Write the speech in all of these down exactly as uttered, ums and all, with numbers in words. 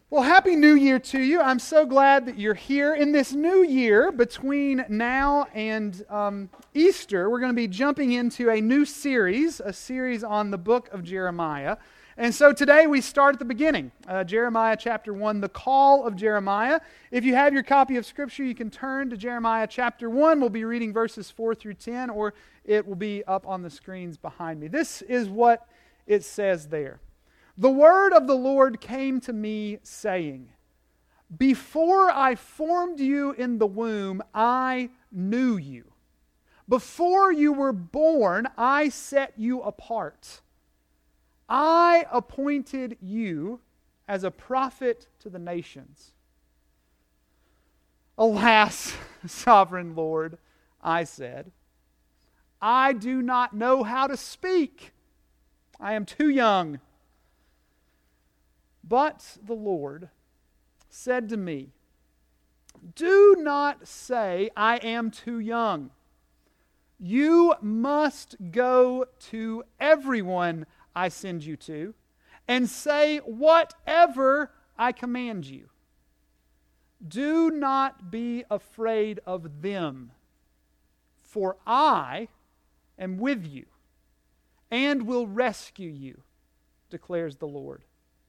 Well, Happy New Year to you. I'm so glad that you're here. In this new year, between now and um, Easter, we're going to be jumping into a new series, a series on the book of Jeremiah. And so today we start at the beginning, uh, Jeremiah chapter one, the call of Jeremiah. If you have your copy of Scripture, you can turn to Jeremiah chapter one. We'll be reading verses four through ten, or it will be up on the screens behind me. This is what it says there. The word of the Lord came to me, saying, Before I formed you in the womb, I knew you. Before you were born, I set you apart. I appointed you as a prophet to the nations. Alas, sovereign Lord, I said, I do not know how to speak. I am too young. But the Lord said to me, Do not say, I am too young. You must go to everyone I send you to, and say whatever I command you. Do not be afraid of them, for I am with you, and will rescue you, declares the Lord.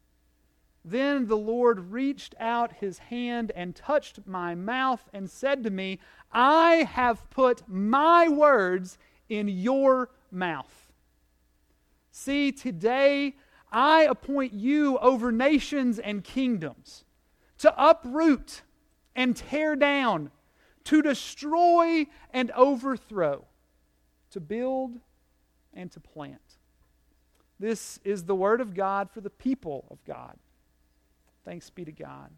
Then the Lord reached out His hand and touched my mouth and said to me, I have put my words in your mouth. See, today I appoint you over nations and kingdoms, to uproot and tear down, to destroy and overthrow, to build and to plant. This is the word of God for the people of God. Thanks be to God.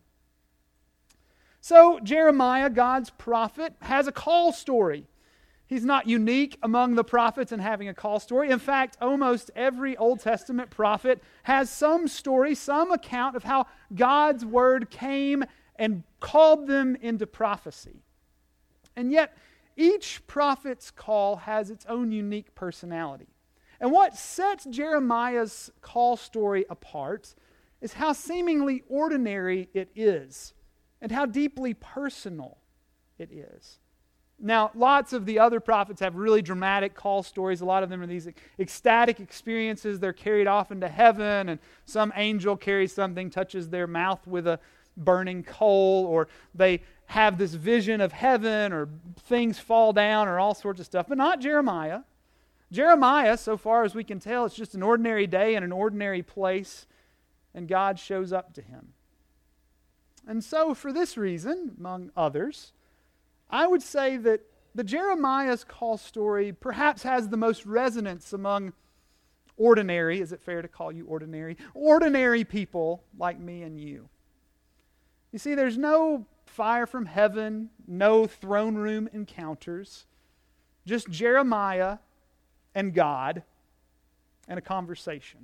So, Jeremiah, God's prophet, has a call story. He's not unique among the prophets in having a call story. In fact, almost every Old Testament prophet has some story, some account of how God's word came and called them into prophecy. And yet, each prophet's call has its own unique personality. And what sets Jeremiah's call story apart is how seemingly ordinary it is, and how deeply personal it is. Now, lots of the other prophets have really dramatic call stories. A lot of them are these ecstatic experiences. They're carried off into heaven, and some angel carries something, touches their mouth with a burning coal, or they have this vision of heaven, or things fall down, or all sorts of stuff. But not Jeremiah. Jeremiah, so far as we can tell, it's just an ordinary day in an ordinary place, and God shows up to him. And so, for this reason, among others, I would say that the Jeremiah's call story perhaps has the most resonance among ordinary, is it fair to call you ordinary? Ordinary people like me and you. You see, there's no fire from heaven, no throne room encounters, just Jeremiah and God and a conversation.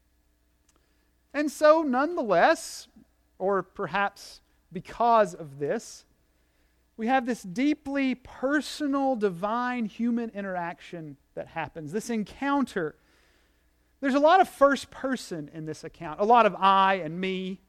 And so, nonetheless, or perhaps because of this, we have this deeply personal, divine human interaction that happens, this encounter. There's a lot of first person in this account, a lot of I and me.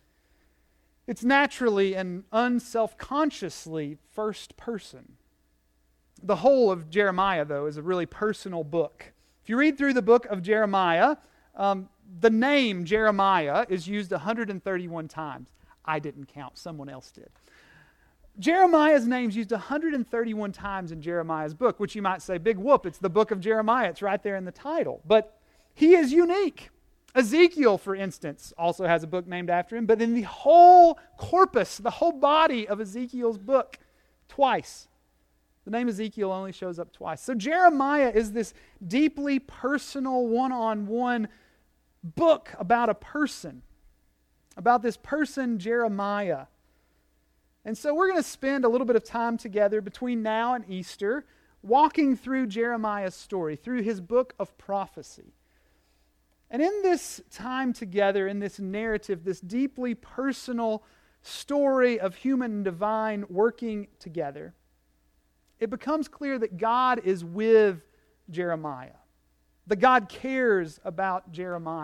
It's naturally and unselfconsciously first person. The whole of Jeremiah, though, is a really personal book. If you read through the book of Jeremiah, um, the name Jeremiah is used one hundred thirty-one times. I didn't count, someone else did. Jeremiah's name is used one hundred thirty-one times in Jeremiah's book, which you might say, big whoop, it's the book of Jeremiah. It's right there in the title. But he is unique. Ezekiel, for instance, also has a book named after him, but in the whole corpus, the whole body of Ezekiel's book, twice. The name Ezekiel only shows up twice. So Jeremiah is this deeply personal, one-on-one book about a person, about this person, Jeremiah. And so we're going to spend a little bit of time together between now and Easter walking through Jeremiah's story, through his book of prophecy. And in this time together, in this narrative, this deeply personal story of human and divine working together, it becomes clear that God is with Jeremiah, that God cares about Jeremiah.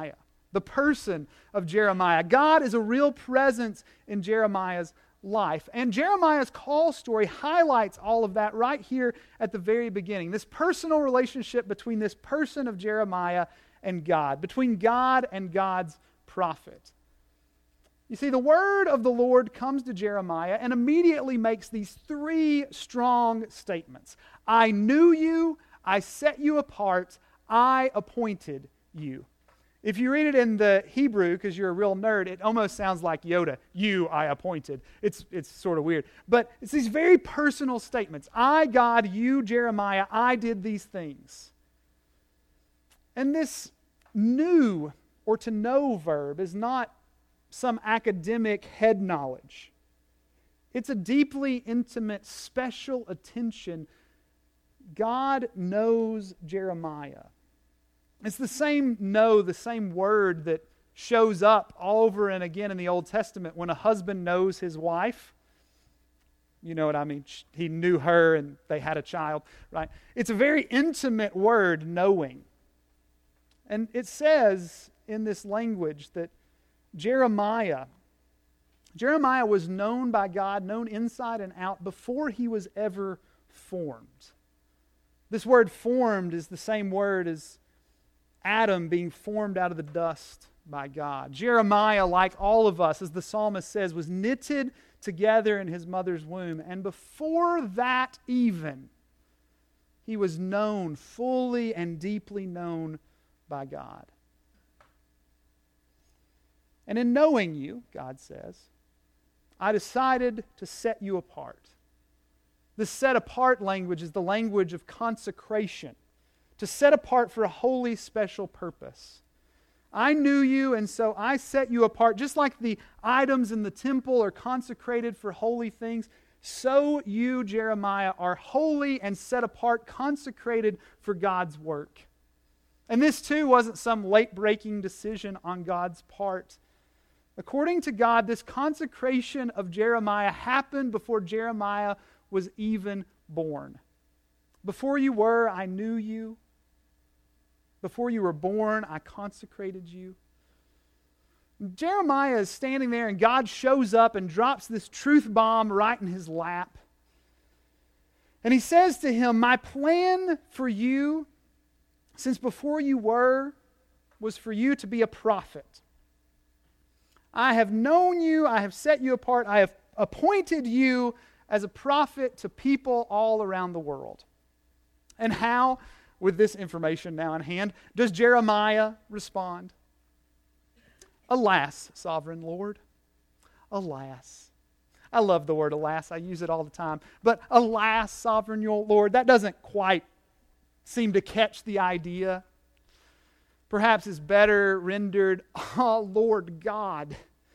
the person of Jeremiah. God is a real presence in Jeremiah's life. And Jeremiah's call story highlights all of that right here at the very beginning. This personal relationship between this person of Jeremiah and God, between God and God's prophet. You see, the word of the Lord comes to Jeremiah and immediately makes these three strong statements. I knew you, I set you apart, I appointed you. If you read it in the Hebrew, because you're a real nerd, it almost sounds like Yoda. You I appointed. It's, it's sort of weird. But it's these very personal statements. I, God, you, Jeremiah, I did these things. And this knew or to know verb is not some academic head knowledge. It's a deeply intimate, special attention. God knows Jeremiah. It's the same know, the same word that shows up over and again in the Old Testament when a husband knows his wife. You know what I mean? He knew her and they had a child, right? It's a very intimate word, knowing. And it says in this language that Jeremiah, Jeremiah was known by God, known inside and out before he was ever formed. This word formed is the same word as Adam being formed out of the dust by God. Jeremiah, like all of us, as the psalmist says, was knitted together in his mother's womb. And before that even, he was known, fully and deeply known by God. And in knowing you, God says, I decided to set you apart. This set apart language is the language of consecration. To set apart for a holy, special purpose. I knew you, and so I set you apart. Just like the items in the temple are consecrated for holy things, so you, Jeremiah, are holy and set apart, consecrated for God's work. And this, too, wasn't some late-breaking decision on God's part. According to God, this consecration of Jeremiah happened before Jeremiah was even born. Before you were, I knew you. Before you were born, I consecrated you. Jeremiah is standing there and God shows up and drops this truth bomb right in his lap. And he says to him, my plan for you, since before you were, was for you to be a prophet. I have known you, I have set you apart, I have appointed you as a prophet to people all around the world. And how, with this information now in hand, does Jeremiah respond? Alas, sovereign Lord, alas. I love the word alas, I use it all the time. But alas, sovereign Lord, that doesn't quite seem to catch the idea. Perhaps it's better rendered, oh Lord God.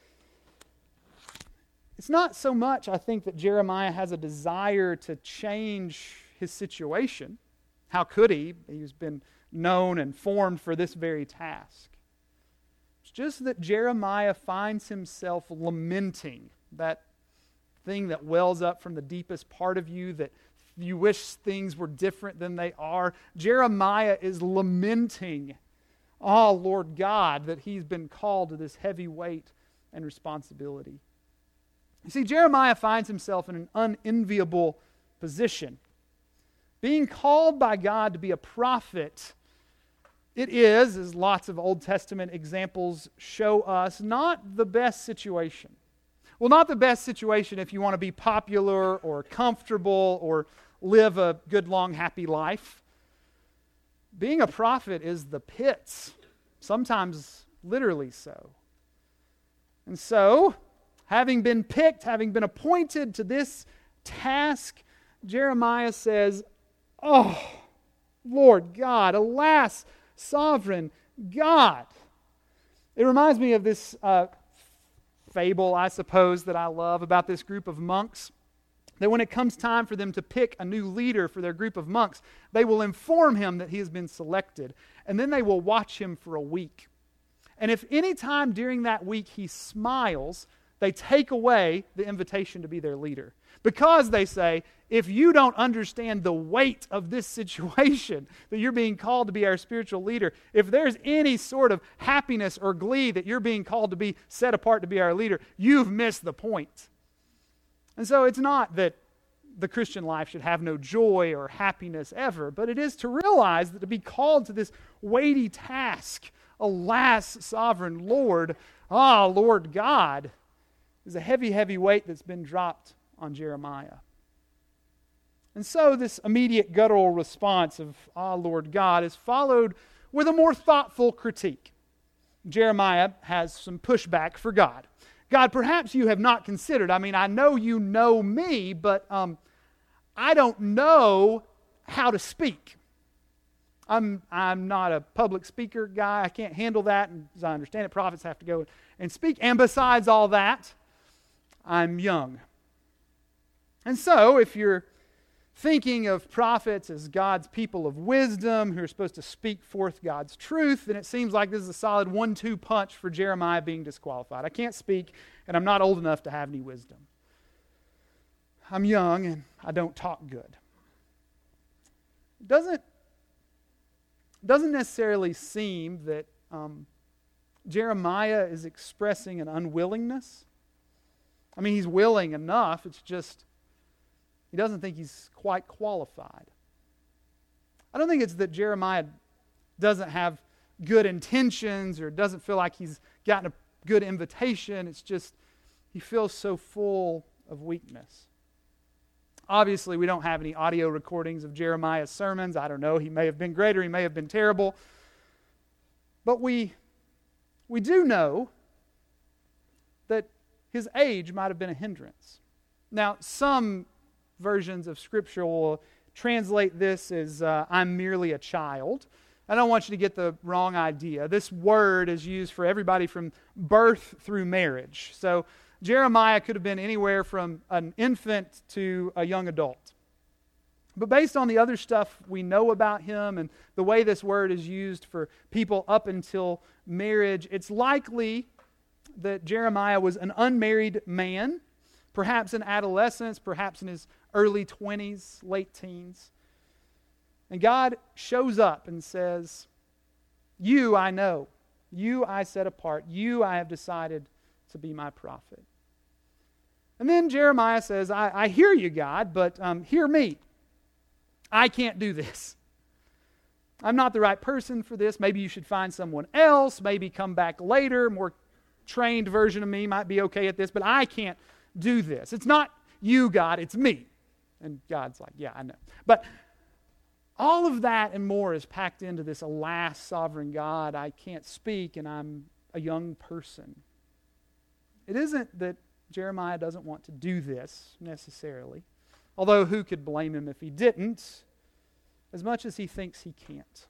It's not so much, I think, that Jeremiah has a desire to change his situation. How could he? He's been known and formed for this very task. It's just that Jeremiah finds himself lamenting, that thing that wells up from the deepest part of you, that you wish things were different than they are. Jeremiah is lamenting, oh Lord God, that he's been called to this heavy weight and responsibility. You see, Jeremiah finds himself in an unenviable position. Being called by God to be a prophet, it is, as lots of Old Testament examples show us, not the best situation. Well, not the best situation if you want to be popular or comfortable or live a good, long, happy life. Being a prophet is the pits, sometimes literally so. And so, having been picked, having been appointed to this task, Jeremiah says, oh, Lord God, alas, sovereign God. It reminds me of this uh, fable, I suppose, that I love about this group of monks. That when it comes time for them to pick a new leader for their group of monks, they will inform him that he has been selected. And then they will watch him for a week. And if any time during that week he smiles, they take away the invitation to be their leader. Because they say, if you don't understand the weight of this situation, that you're being called to be our spiritual leader, if there's any sort of happiness or glee that you're being called to be set apart to be our leader, you've missed the point. And so it's not that the Christian life should have no joy or happiness ever, but it is to realize that to be called to this weighty task, alas, sovereign Lord, ah, Lord God, is a heavy, heavy weight that's been dropped on Jeremiah. And so this immediate guttural response of, ah, Lord God, is followed with a more thoughtful critique. Jeremiah has some pushback for God. God, perhaps you have not considered, I mean, I know you know me, but um, I don't know how to speak. I'm I'm not a public speaker guy. I can't handle that. And as I understand it, prophets have to go and speak. And besides all that, I'm young. And so, if you're thinking of prophets as God's people of wisdom who are supposed to speak forth God's truth, then it seems like this is a solid one two punch for Jeremiah being disqualified. I can't speak, and I'm not old enough to have any wisdom. I'm young, and I don't talk good. It doesn't, doesn't necessarily seem that um, Jeremiah is expressing an unwillingness. I mean, he's willing enough, it's just he doesn't think he's quite qualified. I don't think it's that Jeremiah doesn't have good intentions or doesn't feel like he's gotten a good invitation. It's just he feels so full of weakness. Obviously, we don't have any audio recordings of Jeremiah's sermons. I don't know. He may have been great or he may have been terrible. But we, we do know that his age might have been a hindrance. Now, some versions of Scripture will translate this as uh, I'm merely a child. I don't want you to get the wrong idea. This word is used for everybody from birth through marriage. So Jeremiah could have been anywhere from an infant to a young adult. But based on the other stuff we know about him and the way this word is used for people up until marriage, it's likely that Jeremiah was an unmarried man, perhaps in adolescence, perhaps in his early twenties, late teens. And God shows up and says, you I know, you I set apart, you I have decided to be my prophet. And then Jeremiah says, I, I hear you, God, but um, hear me. I can't do this. I'm not the right person for this. Maybe you should find someone else. Maybe come back later. More trained version of me might be okay at this, but I can't do this. It's not you, God, it's me. And God's like, yeah, I know. But all of that and more is packed into this, alas, sovereign God, I can't speak and I'm a young person. It isn't that Jeremiah doesn't want to do this necessarily, although who could blame him if he didn't, as much as he thinks he can't.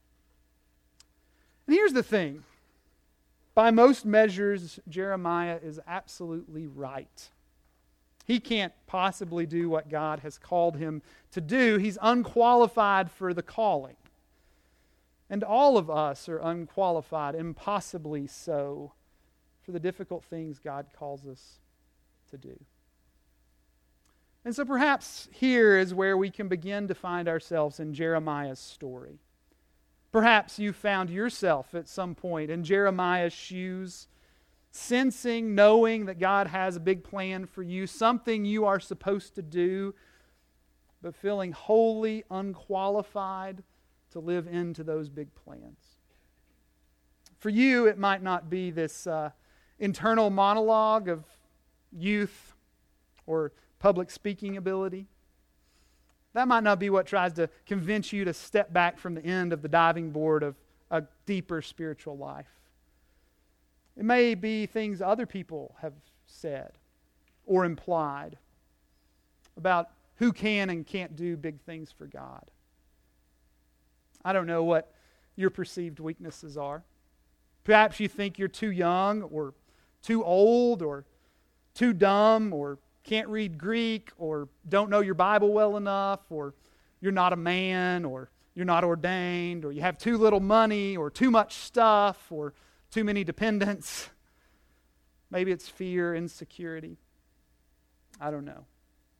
And here's the thing. By most measures, Jeremiah is absolutely right. He can't possibly do what God has called him to do. He's unqualified for the calling. And all of us are unqualified, impossibly so, for the difficult things God calls us to do. And so perhaps here is where we can begin to find ourselves in Jeremiah's story. Perhaps you found yourself at some point in Jeremiah's shoes, sensing, knowing that God has a big plan for you, something you are supposed to do, but feeling wholly unqualified to live into those big plans. For you, it might not be this uh, internal monologue of youth or public speaking ability. That might not be what tries to convince you to step back from the end of the diving board of a deeper spiritual life. It may be things other people have said or implied about who can and can't do big things for God. I don't know what your perceived weaknesses are. Perhaps you think you're too young or too old or too dumb or can't read Greek or don't know your Bible well enough or you're not a man or you're not ordained or you have too little money or too much stuff or too many dependents. Maybe it's fear, insecurity. I don't know.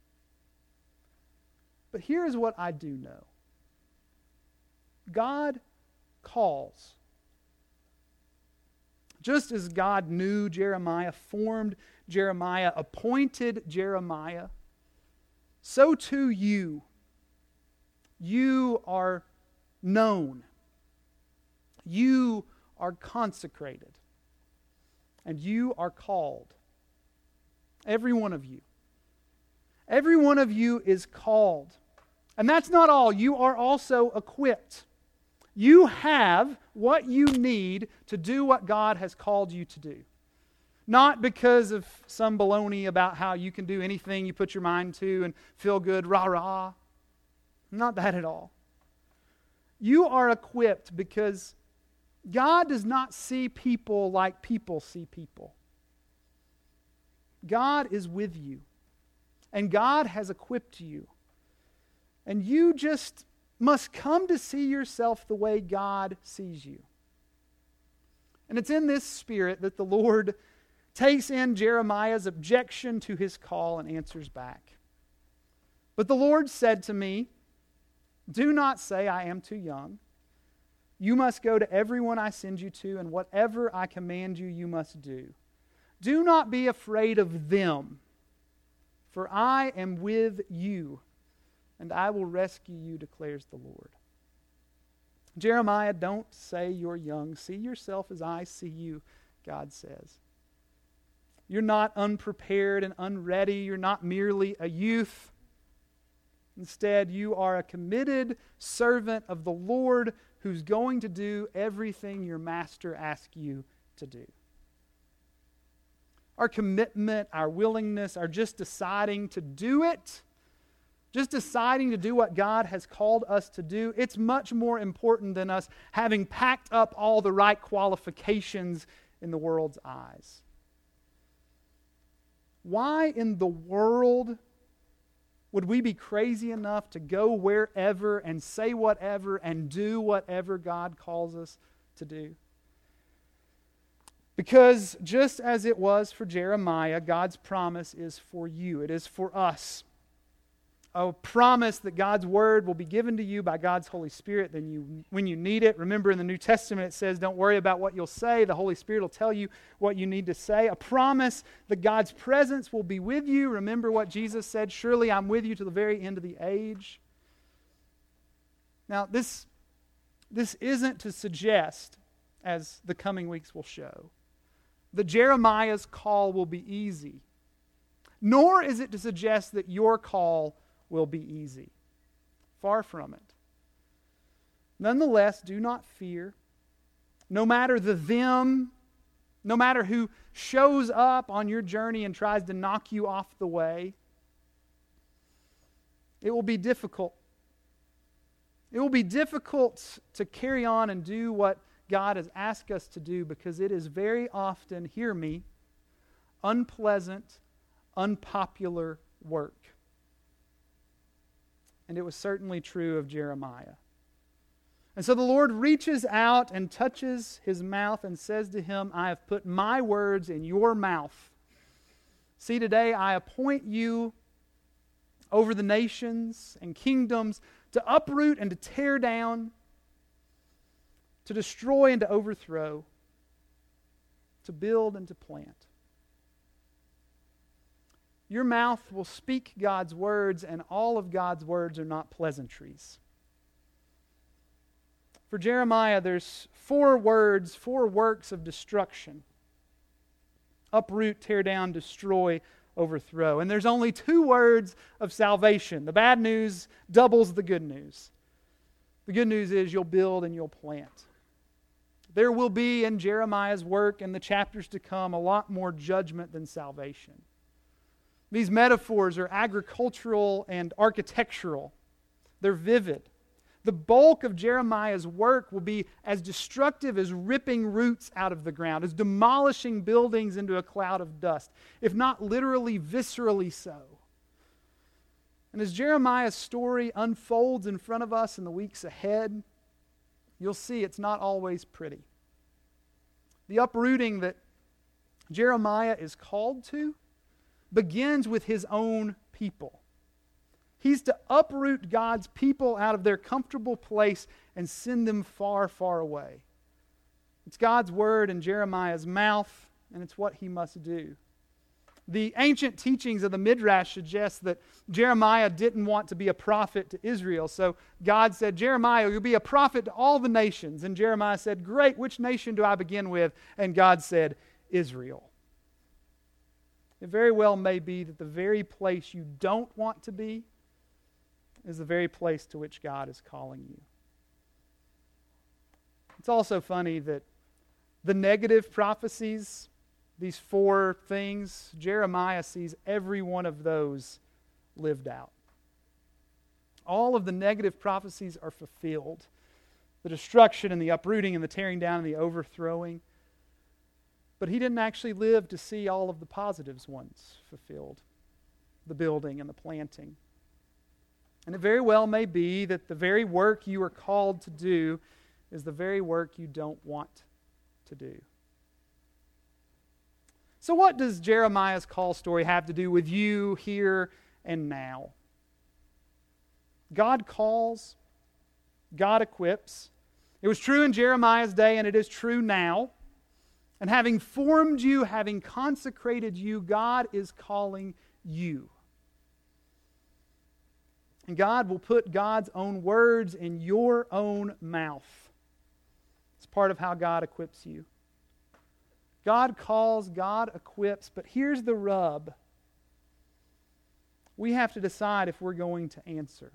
But here is what I do know. God calls. Just as God knew Jeremiah, formed Jeremiah, appointed Jeremiah, so too you. You are known. You are consecrated. And you are called. Every one of you. Every one of you is called. And that's not all. You are also equipped. You have what you need to do what God has called you to do. Not because of some baloney about how you can do anything you put your mind to and feel good, rah-rah. Not that at all. You are equipped because God does not see people like people see people. God is with you. And God has equipped you. And you just must come to see yourself the way God sees you. And it's in this spirit that the Lord takes in Jeremiah's objection to his call and answers back. But the Lord said to me, do not say I am too young. You must go to everyone I send you to, and whatever I command you, you must do. Do not be afraid of them, for I am with you, and I will rescue you, declares the Lord. Jeremiah, don't say you're young. See yourself as I see you, God says. You're not unprepared and unready. You're not merely a youth. Instead, you are a committed servant of the Lord who's going to do everything your master asks you to do. Our commitment, our willingness, our just deciding to do it, just deciding to do what God has called us to do, it's much more important than us having packed up all the right qualifications in the world's eyes. Why in the world would we be crazy enough to go wherever and say whatever and do whatever God calls us to do? Because just as it was for Jeremiah, God's promise is for you. It is for us. A promise that God's word will be given to you by God's Holy Spirit then you, when you need it. Remember in the New Testament it says, don't worry about what you'll say. The Holy Spirit will tell you what you need to say. A promise that God's presence will be with you. Remember what Jesus said, surely I'm with you to the very end of the age. Now this, this isn't to suggest, as the coming weeks will show, that Jeremiah's call will be easy. Nor is it to suggest that your call will be easy. Far from it. Nonetheless, do not fear. No matter the them, no matter who shows up on your journey and tries to knock you off the way, it will be difficult. It will be difficult to carry on and do what God has asked us to do because it is very often, hear me, unpleasant, unpopular work. And it was certainly true of Jeremiah. And so the Lord reaches out and touches his mouth and says to him, I have put my words in your mouth. See, today I appoint you over the nations and kingdoms to uproot and to tear down, to destroy and to overthrow, to build and to plant. Your mouth will speak God's words, and all of God's words are not pleasantries. For Jeremiah, there's four words, four works of destruction. Uproot, tear down, destroy, overthrow. And there's only two words of salvation. The bad news doubles the good news. The good news is you'll build and you'll plant. There will be in Jeremiah's work and the chapters to come a lot more judgment than salvation. These metaphors are agricultural and architectural. They're vivid. The bulk of Jeremiah's work will be as destructive as ripping roots out of the ground, as demolishing buildings into a cloud of dust, if not literally, viscerally so. And as Jeremiah's story unfolds in front of us in the weeks ahead, you'll see it's not always pretty. The uprooting that Jeremiah is called to begins with his own people. He's to uproot God's people out of their comfortable place and send them far, far away. It's God's word in Jeremiah's mouth, and it's what he must do. The ancient teachings of the Midrash suggest that Jeremiah didn't want to be a prophet to Israel. So God said, Jeremiah, you'll be a prophet to all the nations. And Jeremiah said, great, which nation do I begin with? And God said, Israel. It very well may be that the very place you don't want to be is the very place to which God is calling you. It's also funny that the negative prophecies, these four things, Jeremiah sees every one of those lived out. All of the negative prophecies are fulfilled. The destruction and the uprooting and the tearing down and the overthrowing. But he didn't actually live to see all of the positives ones fulfilled. The building and the planting. And it very well may be that the very work you are called to do is the very work you don't want to do. So what does Jeremiah's call story have to do with you here and now? God calls, God equips. It was true in Jeremiah's day, and it is true now. And having formed you, having consecrated you, God is calling you. And God will put God's own words in your own mouth. It's part of how God equips you. God calls, God equips, but here's the rub. We have to decide if we're going to answer.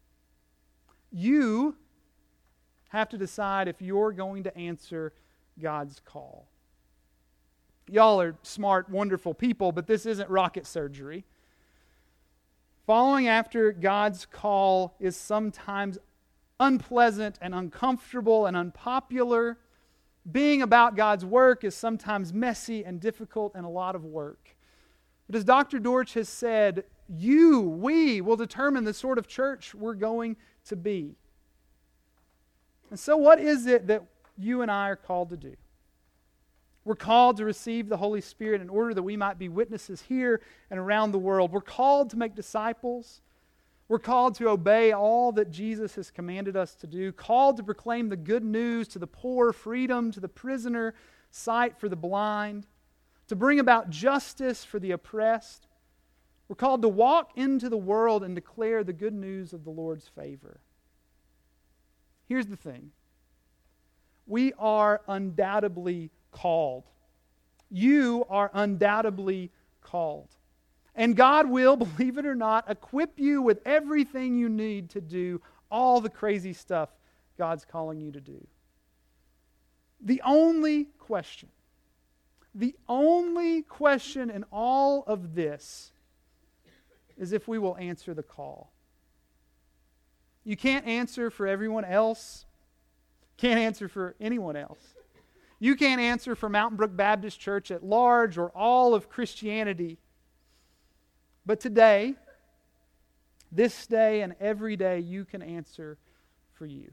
You have to decide if you're going to answer God's call. Y'all are smart, wonderful people, but this isn't rocket surgery. Following after God's call is sometimes unpleasant and uncomfortable and unpopular. Being about God's work is sometimes messy and difficult and a lot of work. But as Doctor Dorch has said, you, we will determine the sort of church we're going to be. And so what is it that you and I are called to do? We're called to receive the Holy Spirit in order that we might be witnesses here and around the world. We're called to make disciples. We're called to obey all that Jesus has commanded us to do, called to proclaim the good news to the poor, freedom to the prisoner, sight for the blind, to bring about justice for the oppressed. We're called to walk into the world and declare the good news of the Lord's favor. Here's the thing. We are undoubtedly called. You are undoubtedly called. And God will, believe it or not, equip you with everything you need to do all the crazy stuff God's calling you to do. The only question, the only question in all of this is if we will answer the call. You can't answer for everyone else. Can't answer for anyone else. You can't answer for Mountain Brook Baptist Church at large or all of Christianity. But today, this day and every day, you can answer for you.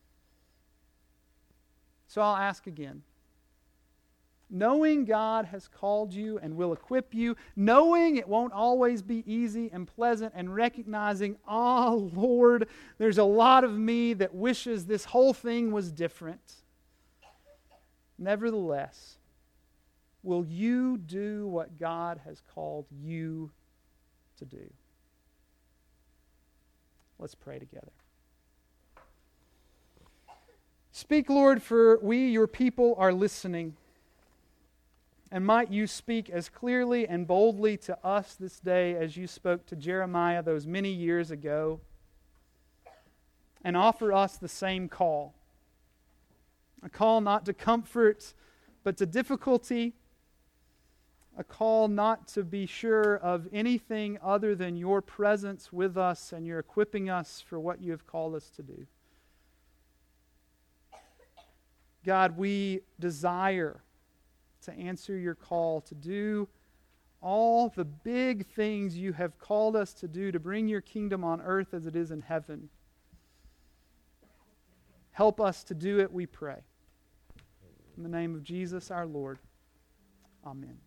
So I'll ask again. Knowing God has called you and will equip you, knowing it won't always be easy and pleasant, and recognizing, oh Lord, there's a lot of me that wishes this whole thing was different. Nevertheless, will you do what God has called you to do? Let's pray together. Speak, Lord, for we, your people, are listening. And might you speak as clearly and boldly to us this day as you spoke to Jeremiah those many years ago, and offer us the same call. A call not to comfort, but to difficulty. A call not to be sure of anything other than your presence with us and your equipping us for what you have called us to do. God, we desire to answer your call to do all the big things you have called us to do to bring your kingdom on earth as it is in heaven. Help us to do it, we pray. In the name of Jesus our Lord. Amen.